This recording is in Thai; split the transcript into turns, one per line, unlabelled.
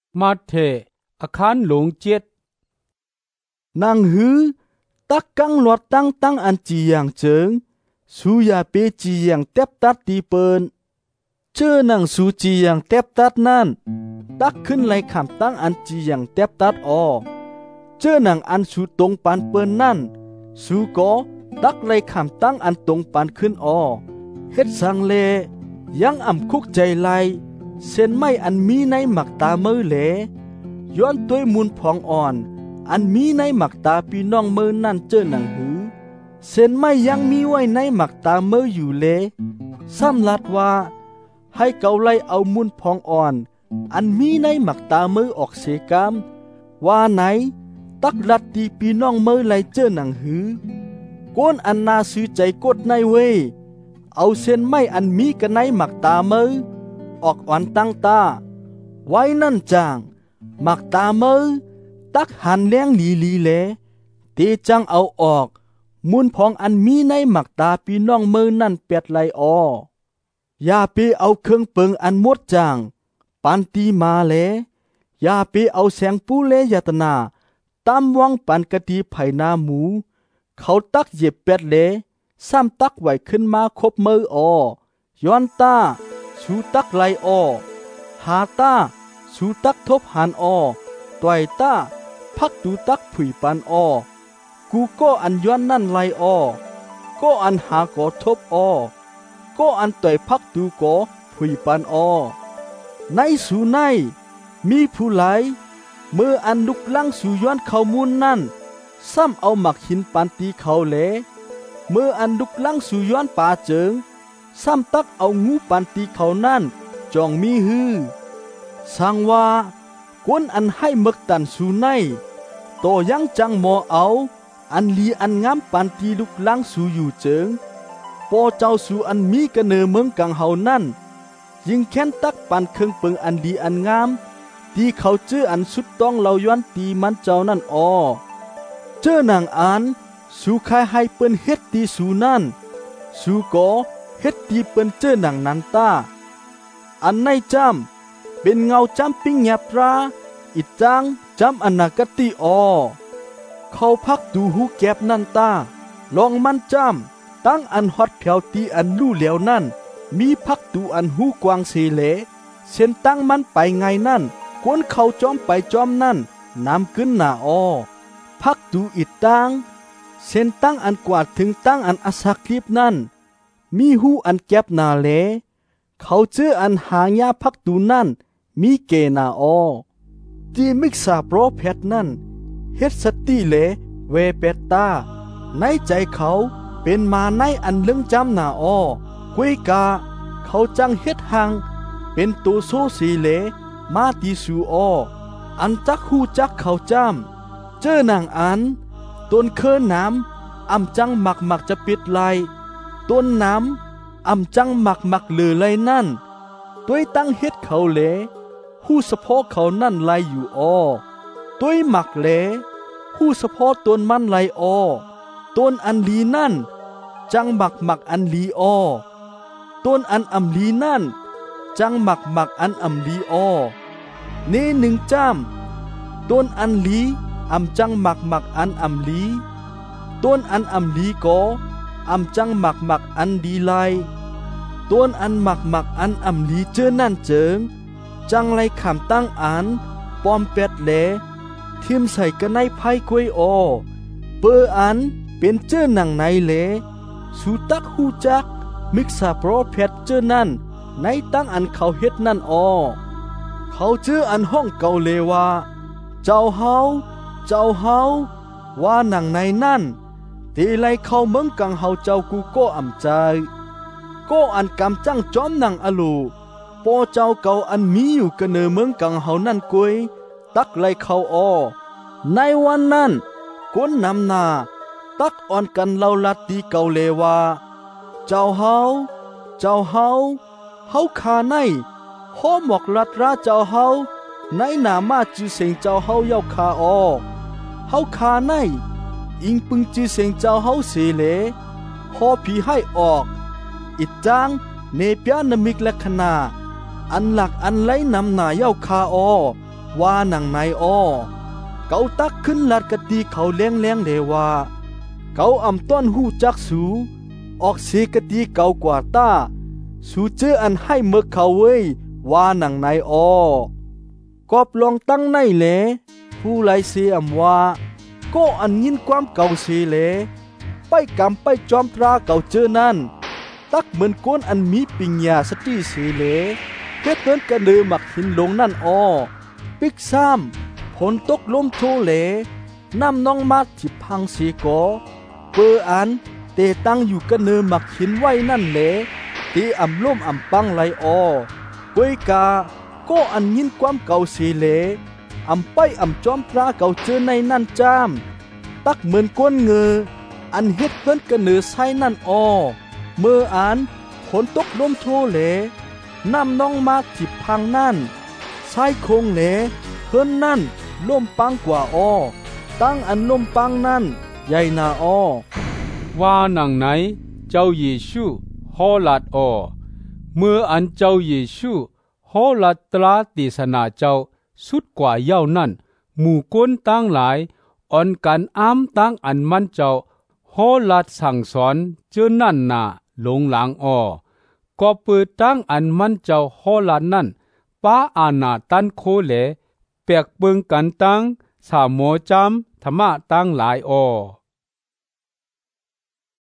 มาเถอาคารหลงเจ็ด
นางฮือตักกังหลอดตั้งอันจีอย่างเจิงสูยาเปจีอย่างเต็บตัดตีเปินเจอหนังสูจีอย่างเต็บตัดนั่นตักขึ้นไหลขำตั้งอันจีอย่างเต็บตัดออเจอหนังอันสูตรงปานเปินนั่นสูก็ตักไหลขำตั้งอันตรงปานขึ้นออเฮ็ดสังเลยังอ่ำคุกใจไหลเส้นไม้อันมีในหมักตามือเหลย้อนตัวมูลพองอ่อนอันมีในหมักตาพี่น้องมือนั่นเจอหนังหือเส้นไม้ยังมีไว้ในหมักตามืออยู่เลซ้ำลัดว่าให้เกาไล่เอามูลพองอ่อนอันมีในหมักตามือออกเสกามว่าไหนตักลัดตีพี่น้องมือไล่เจอหนังหือก้นอันนาซื้อใจกดในเวเอาเส้นไม้อันมีกันในหมักตามือออกอ่อนตั้งตาไว้นั่นจางหมักตามือตักหันเลี้ยงลีเลตีจังเอาออกมูลพองอันมีในหมักตาพี่น้องมือนั่นเปียดไหลออย่าไปเอาเครื่องเปิงอันมดจางปันตีมาเลอย่าไปเอาแสงปูเลยาตนาตามวังปันกะตีไผ่นาหมูเขาตักเหยียบเป็ดเลซ้ำตักไหวขึ้นมาคบมือย้อนตาสูตักไหลหาตาสูตักทบหันต่อยตาพักตูตักผุยปันกูก็อันย้อนนั่นไหลก็อันหาก่อทบก็อันต่อยพักตูก่อผุยปันในสูในมีผู้ไหลเมื่ออันลุกลังสู่ย้อนเขามูลนั่นซ้ำเอาหมักหินปันตีเขาเลเมื่ออันลุกลังสู่ย้อนป่าเจิงซ้ำตักเอางูปันตีเขานั่นจองมีฮือสังว่าก้นอันให้มึกตันสู่ในโตยังจังหมอเอาอันลีอันงามปันตีลุกลังสู่อยู่เจิงปอเจ้าสู่อันมีกระเนอเมืองกังเฮานั่นยิงแค้นตักปันเครื่องเปิงอันดีอันงามตีเขาเจออันสุดต้องเราย้อนตีมันเจ้านั่นเจอนางอันสู่คายให้เปิ้นเฮ็ดตีสู่นั่นสู่ก็เฮ็ดตีเปิ้นเจอหนังนันตาอันในจำเป็นเงาจำปิ้งแยบราอิดจังจำอนากติเขาพักดูหูแก็บนันตาลองมันจำตั้งอันฮอดแผวตีอันลู่เหลียวนั่นมีพักดูอันหูกวางเสเลเส้นตั้งมันไปไงนั่นกวนเขาจอมไปจอมนั่นน้ำขึ้นหน้าพักดูอิดตังเส้นตั้งอันกวาดถึงตั้งอันอสักลีบนั่นมีหูอันแก็บนาเลเขาเจออันหางยาพักดูนั่นมีเกนาที่มิกษาโปรเพทนั่นเฮ็ดสติเลเวเปตตาในใจเขาเป็นมาในอันเรื่องจำนากุยกาเขาจังเฮ็ดหังเป็นตัวโซสีเลมาติสูอันจักหูจักเขาจำเจอนางอันต้นเคินน้ำอ่ำจังหมักจะปิดไหลต้นน้ำอ่ำจังหมักเหลือไหลนั่นตัวตั้งเฮ็ดเขาเลหูสะโพกเขานั่นไหลอยู่ตัวหมักเลหูสะโพกต้นมันไหลต้นอันลีนั่นจังหมักอันลีต้นอันอ่ำลีนั่นจังหมักอันอ่ำลีนี่หนึ่งจ้ำต้นอันลีอ่ำจังหมักอันอ่ำลีต้นอันอ่ำลีก็อ่ำจังหมักอันดีไลต้นอันหมักอันอ่ำลีเจอนั่นเจิงจังไรขำตั้งอันปอมเป็ดแหลทิมใส่กันในไพ่กวยเปออันเป็นเจอหนังในเลสูตักหูจักมิกษาโปรเพทเจอนั่นในตั้งอันเขาเฮ็ดนั่นเขาเจออันห้องเกาเลว่าเจ้าเฮาว่าหนังในนั่นตีไลเขาเมืองกังเฮาเจ้ากูก็อ่ำใจก็อันกำจังจอมหนังอลูปอเจ้าเก่าอันมีอยู่กันเนอเมืองกังเฮานั่นกุยตักไลเขาในวันนั้นก้นนำนาตักอ่อนกันเล่าลัดตีเกาเลว่าเจ้าเฮาขาในห้อหมอกลัดราเจ้าเฮาในหนามาจือเสียงเจ้าเฮาเย้าคาเฮาขาในอิงปึงจือเสียงเจ้าเฮาเสเลหอผีให้ออกอิดจางเนเปียนมิกและขนาอันหลักอันไหลนำหนาเย้าคาว่าหนังในอ้อเกาตักขึ้นลัดกะตีเขาแรงๆเลว่าเกาอำต้นหูจักสูออกเสกะตีเกากว่าต้าสูเจออันให้เมื่อเขาเว้ยว่าหนังในอ้อกอบลองตั้งในแลผู้ไลเสียอำว่าก็อันยินความเก่าเสียแลไปกำไปจอมตราเก่าเจอนั่นตักเหมือนก้นอันมีปิญญาสติเสียแลเฮ็ดเงินกระเนือหมักหินลงนั่นอ้อปิกซ้ำผลตกลมโทเลน้ำน้องมาที่พังสีกอเปออันเตตั้งอยู่กระเนือหมักหินไว้นั่นแหละตีอ่ำล่มอ่ำปังไหลอ้อกวยกาก็อันยินความเก่าเสียแลอำไปอำจอมพระเก่าเจอในนั่นจามตักเหมือนก้นเงออันเฮ็ดเพิ่นกระเนือไซนั่นอ้อเมื่ออ่านฝนตกลมโทเลน้ำน้องมาจิบพังนั่นไซคงเลเพิ่นนั่นล่มปังกว่าอ้อตั้งอันล่มปังนั่นใหญ่นาอ้อ
ว่าหนังไหนเจ้าเยซูฮอลัดอ้อเมื่ออันเจ้าเยซูฮอลัดตราติสนาเจ้าสุดกว่าเย้านั่นหมู่ก้นตั้งหลายอ่อนกันอ้ามตั้งอันมันเจ้าฮอลัดสั่งสอนเจอนั่นน่ะหลงหลังอ้อก็เปิดตั้งอันมันเจ้าฮอลัดนั่นป้าอาณาตันโคเลเปียกเบิงกันตั้งสามโมจำธรรมะตั้งหลายอ้อ